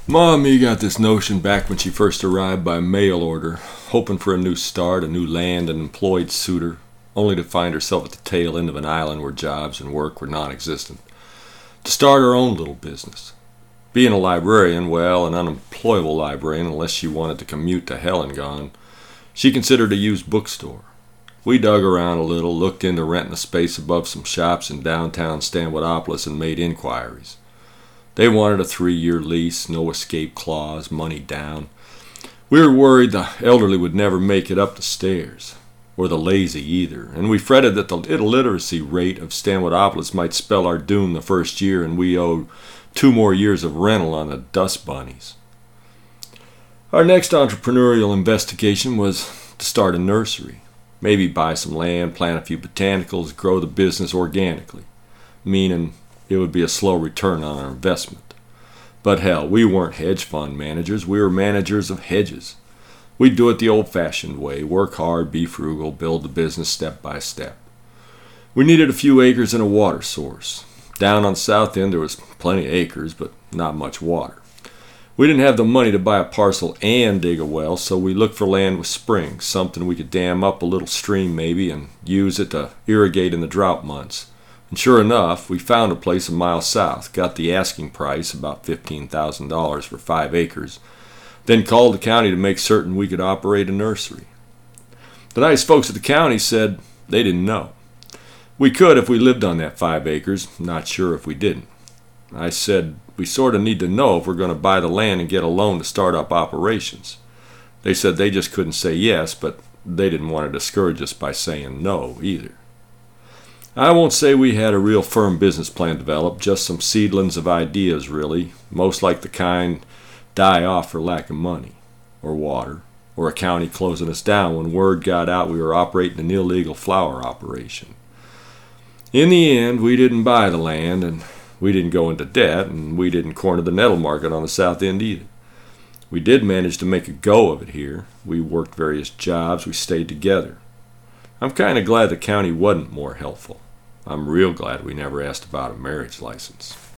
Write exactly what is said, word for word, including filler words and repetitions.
Mommy got this notion back when she first arrived by mail order, hoping for a new start, a new land, an employed suitor, only to find herself at the tail end of an island where jobs and work were non-existent. To start her own little business. Being a librarian, well, an unemployable librarian unless she wanted to commute to hell and gone, she considered a used bookstore. We dug around a little, looked into renting a space above some shops in downtown Stanwodopolis and made inquiries. They wanted a three-year lease, no escape clause, money down. We were worried the elderly would never make it up the stairs, or the lazy either, and we fretted that the illiteracy rate of Stanwodopolis might spell our doom the first year, and we owed two more years of rental on the dust bunnies. Our next entrepreneurial investigation was to start a nursery. Maybe buy some land, plant a few botanicals, grow the business organically, meaning it would be a slow return on our investment. But hell, we weren't hedge fund managers, we were managers of hedges. We'd do it the old-fashioned way, work hard, be frugal, build the business step by step. We needed a few acres and a water source. Down on the south end there was plenty of acres, but not much water. We didn't have the money to buy a parcel and dig a well, so we looked for land with springs, something we could dam up a little stream maybe and use it to irrigate in the drought months. And sure enough, we found a place a mile south, got the asking price, about fifteen thousand dollars for five acres, then called the county to make certain we could operate a nursery. The nice folks at the county said they didn't know. We could if we lived on that five acres, not sure if we didn't. I said we sort of need to know if we're going to buy the land and get a loan to start up operations. They said they just couldn't say yes, but they didn't want to discourage us by saying no either. I won't say we had a real firm business plan developed, just some seedlings of ideas really, most like the kind die off for lack of money, or water, or a county closing us down when word got out we were operating an illegal flower operation. In the end, we didn't buy the land, and we didn't go into debt, and we didn't corner the nettle market on the south end either. We did manage to make a go of it here. We worked various jobs, we stayed together. I'm kind of glad the county wasn't more helpful. I'm real glad we never asked about a marriage license.